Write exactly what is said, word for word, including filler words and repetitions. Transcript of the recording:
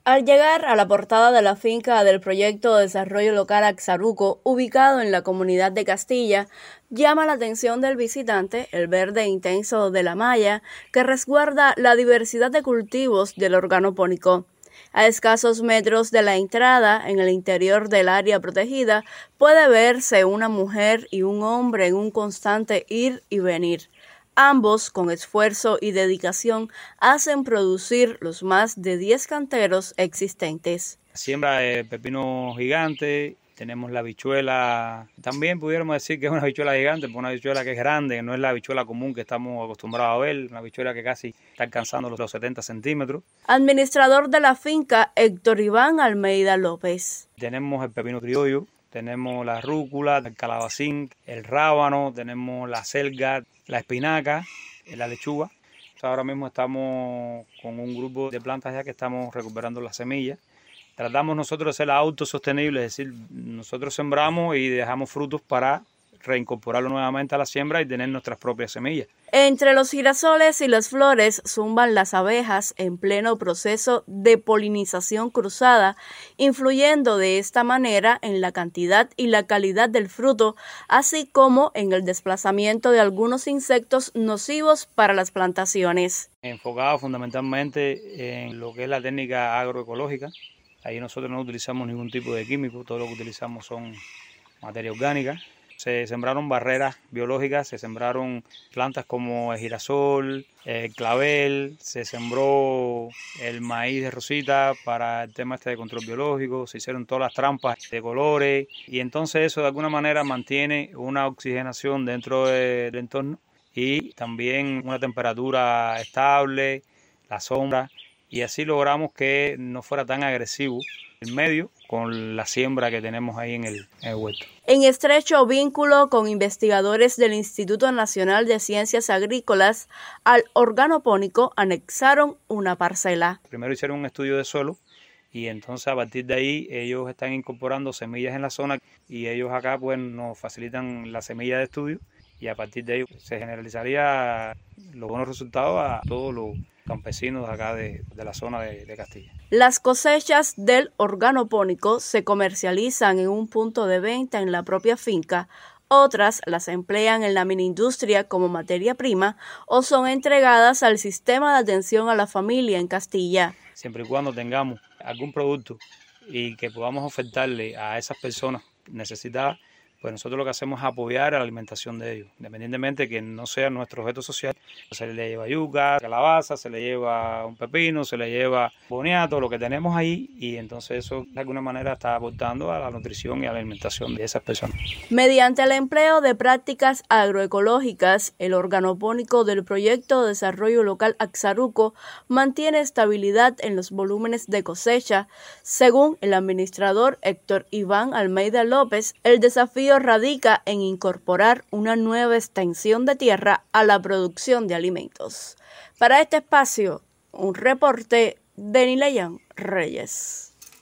Al llegar a la portada de la finca del Proyecto de Desarrollo Local Axaruco, ubicado en la comunidad de Castilla, llama la atención del visitante el verde intenso de la malla que resguarda la diversidad de cultivos del organopónico. A escasos metros de la entrada, en el interior del área protegida, puede verse una mujer y un hombre en un constante ir y venir. Ambos, con esfuerzo y dedicación, hacen producir los más de diez canteros existentes. Siembra de pepino gigante, tenemos la habichuela, también pudiéramos decir que es una habichuela gigante, porque una habichuela que es grande, no es la habichuela común que estamos acostumbrados a ver, una habichuela que casi está alcanzando los setenta centímetros. Administrador de la finca, Héctor Iván Almeida López. Tenemos el pepino criollo, tenemos la rúcula, el calabacín, el rábano, tenemos la selga, la espinaca, la lechuga. Ahora mismo estamos con un grupo de plantas ya que estamos recuperando las semillas. Tratamos nosotros de ser autosostenibles, es decir, nosotros sembramos y dejamos frutos para reincorporarlo nuevamente a la siembra y tener nuestras propias semillas. Entre los girasoles y las flores zumban las abejas en pleno proceso de polinización cruzada, influyendo de esta manera en la cantidad y la calidad del fruto, así como en el desplazamiento de algunos insectos nocivos para las plantaciones. Enfocado fundamentalmente en lo que es la técnica agroecológica. Ahí nosotros no utilizamos ningún tipo de químico, todo lo que utilizamos son materia orgánica. Se sembraron barreras biológicas, se sembraron plantas como el girasol, el clavel, se sembró el maíz de rosita para el tema este de control biológico, se hicieron todas las trampas de colores y entonces eso de alguna manera mantiene una oxigenación dentro del entorno y también una temperatura estable, la sombra, y así logramos que no fuera tan agresivo el medio con la siembra que tenemos ahí en el, en el huerto. En estrecho vínculo con investigadores del Instituto Nacional de Ciencias Agrícolas, al organopónico anexaron una parcela. Primero hicieron un estudio de suelo y entonces a partir de ahí ellos están incorporando semillas en la zona y ellos acá pues nos facilitan la semilla de estudio y a partir de ahí se generalizaría los buenos resultados a todos los campesinos de acá de, de la zona de, de Castilla. Las cosechas del organopónico se comercializan en un punto de venta en la propia finca, otras las emplean en la miniindustria como materia prima o son entregadas al sistema de atención a la familia en Castilla. Siempre y cuando tengamos algún producto y que podamos ofertarle a esas personas necesitadas, pues nosotros lo que hacemos es apoyar a la alimentación de ellos, independientemente de que no sea nuestro objeto social. Se le lleva yuca, calabaza, se le lleva un pepino, se le lleva boniato, lo que tenemos ahí, y entonces eso de alguna manera está aportando a la nutrición y a la alimentación de esas personas. Mediante el empleo de prácticas agroecológicas, el organopónico del Proyecto de Desarrollo Local Axaruco mantiene estabilidad en los volúmenes de cosecha. Según el administrador Héctor Iván Almeida López, el desafío radica en incorporar una nueva extensión de tierra a la producción de alimentos. Para este espacio, un reporte de Nileyan Reyes.